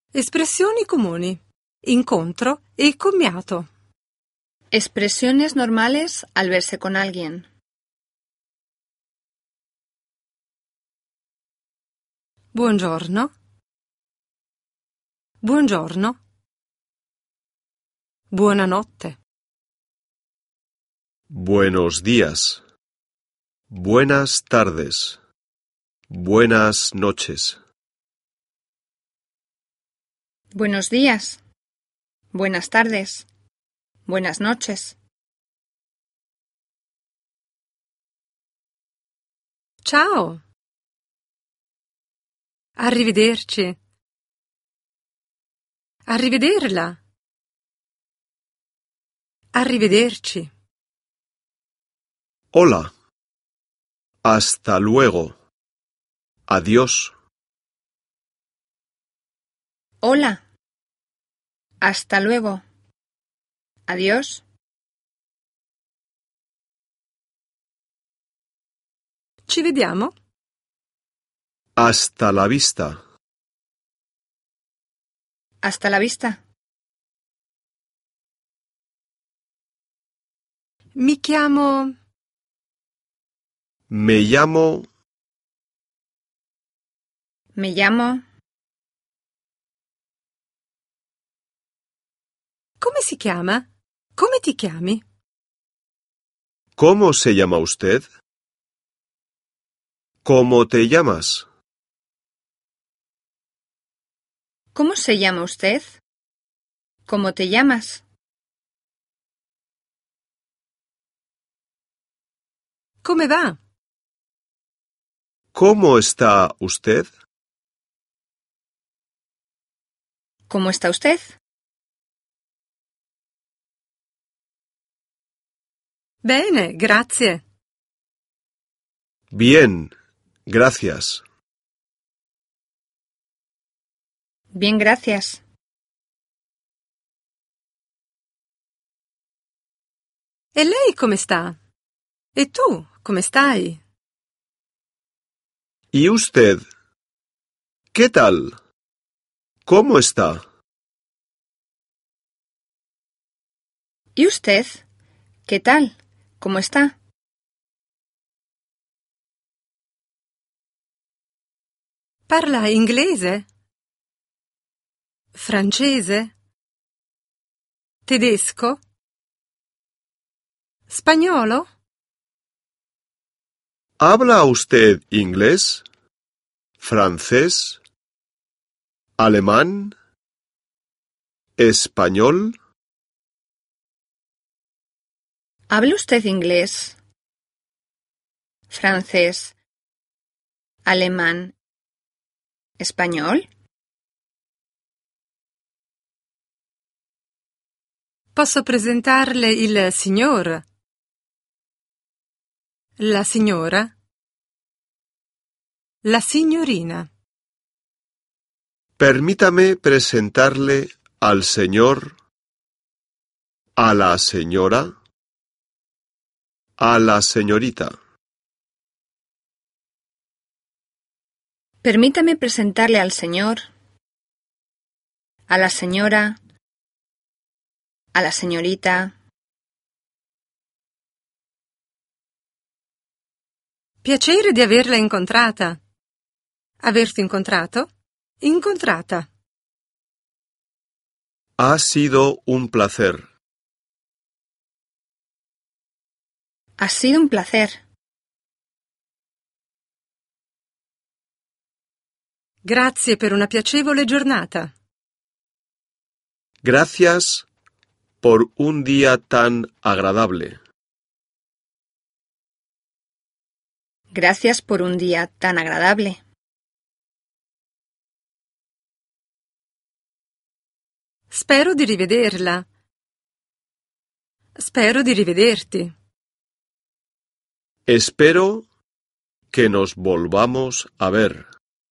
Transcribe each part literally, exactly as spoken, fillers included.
Espressioni comuni. Incontro e commiato. Expresiones normales al verse con alguien. Buongiorno. Buongiorno. Buonanotte. Buenos días. Buenas tardes. Buenas noches. Buenos días. Buenas tardes. Buenas noches. Ciao. Arrivederci. Arrivederla. Arrivederci. Hola. Hasta luego. Adiós. Hola. Hasta luego. Adiós. Ci vediamo? Hasta la vista. Hasta la vista. Mi chiamo... Me llamo... Me llamo... Come si chiama? Come ti chiami? ¿Cómo se llama usted? ¿Cómo te llamas? ¿Cómo se llama usted? ¿Cómo te llamas? Come va? ¿Cómo está usted? ¿Cómo está usted? Bene, grazie. Bien, gracias. Bien, gracias. E lei come sta? E tu, come stai? ¿Y usted? ¿Qué tal? ¿Cómo está? ¿Y usted? ¿Qué tal? ¿Cómo está? Parla inglese? Francese? Tedesco? Spagnolo? ¿Habla usted inglés? ¿Francés? ¿Alemán? ¿Español? ¿Habla usted inglés? ¿Francés? ¿Alemán? ¿Español? Posso presentarle il signor? La signora? La signorina. Permítame presentarle al señor, a la señora, a la señorita. Permítame presentarle al señor, a la señora, a la señorita. Piacere di averla incontrata. Averti incontrato? Incontrata. Ha sido un placer. Ha sido un placer. Grazie per una piacevole giornata. Gracias por un día tan agradable. Gracias por un día tan agradable. Spero di rivederla. Spero di rivederti. Espero que nos volvamos a ver.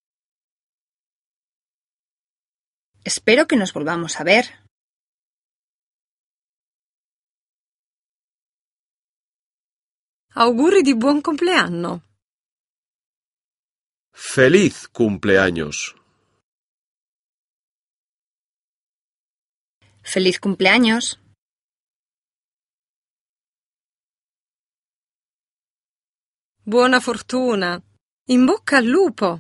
Espero que nos volvamos a ver. Auguri di buon compleanno. ¡Feliz cumpleaños! Feliz cumpleaños. Buona fortuna. In bocca al lupo.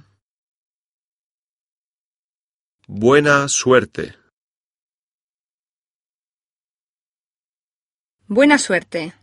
Buena suerte. Buena suerte.